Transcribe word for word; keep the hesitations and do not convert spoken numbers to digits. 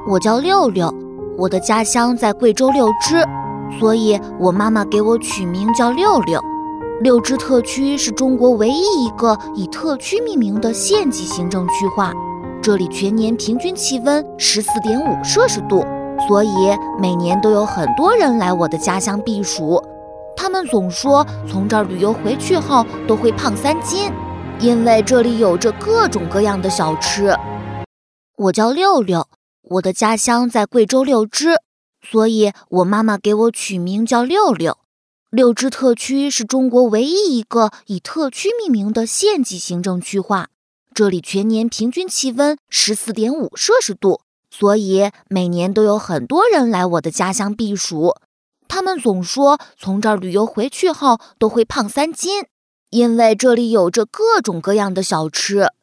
我叫六六，我的家乡在贵州六支，所以我妈妈给我取名叫六六。六支特区是中国唯一一个以特区命名的县级行政区划，这里全年平均气温 十四点五摄氏度，所以每年都有很多人来我的家乡避暑。他们总说从这儿旅游回去后都会胖三斤，因为这里有着各种各样的小吃。我叫六六，我的家乡在贵州六支，所以我妈妈给我取名叫六六。六支特区是中国唯一一个以特区命名的县级行政区划，这里全年平均气温 十四点五摄氏度，所以每年都有很多人来我的家乡避暑。他们总说从这儿旅游回去后都会胖三斤，因为这里有着各种各样的小吃。